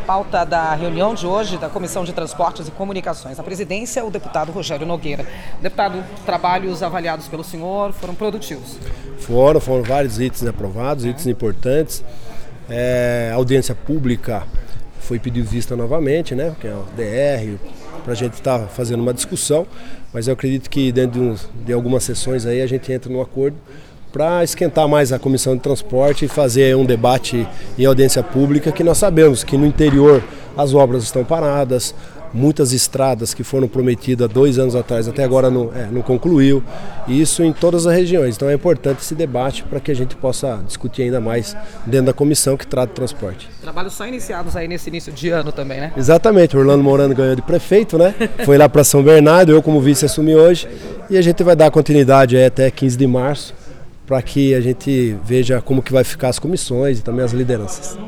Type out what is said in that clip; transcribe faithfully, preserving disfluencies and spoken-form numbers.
pauta da reunião de hoje da Comissão de Transportes e Comunicações. A presidência, o deputado Rogério Nogueira. Deputado, trabalhos avaliados pelo senhor foram produtivos? Foram, foram vários itens aprovados, é. itens importantes. É, a audiência pública foi pedido vista novamente, né, que é o D R, para a gente estar tá fazendo uma discussão, mas eu acredito que dentro de, uns, de algumas sessões aí a gente entra num acordo para esquentar mais a Comissão de Transporte e fazer um debate em audiência pública, que nós sabemos que no interior as obras estão paradas, muitas estradas que foram prometidas há dois anos atrás até agora não, é, não concluiu, e isso em todas as regiões. Então é importante esse debate para que a gente possa discutir ainda mais dentro da comissão que trata do transporte. Trabalhos só iniciados aí nesse início de ano também, né? Exatamente, o Orlando Morano ganhou de prefeito, né? Foi lá para São Bernardo, eu como vice assumi hoje, e a gente vai dar continuidade aí até quinze de março, para que a gente veja como que vai ficar as comissões e também as lideranças.